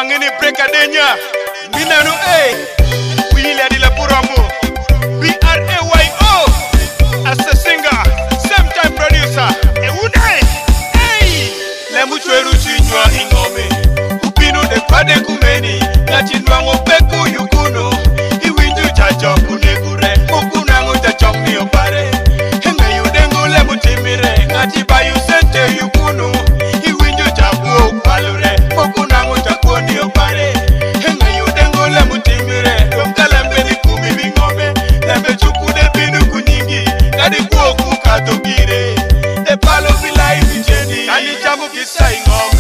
Wangini Brekadenya Minanu Wile Adila Puramu BRAYO as a singer, same time producer Ewunai Lemuchweru Chinywa Ingome Upinu de Pade Kumeni Nachinwa Ngopeku Yukuno Iwinju Chacho Kunegure Mukuna Nguta Chomni Opare Henge Yudengu Lemutimire Ngatiba Yusente Yukuno Iwinju Chapu Upalure Mukuna Nguta Kuoni Opare Henge Yudengu Lemutimire Yomkalembeni Kumi Bingome Lembe Chukude Binu Kunyingi Kadi Kuoku Katogire De Palo Vilai Vijeni Kani Chamu Kisa Ingome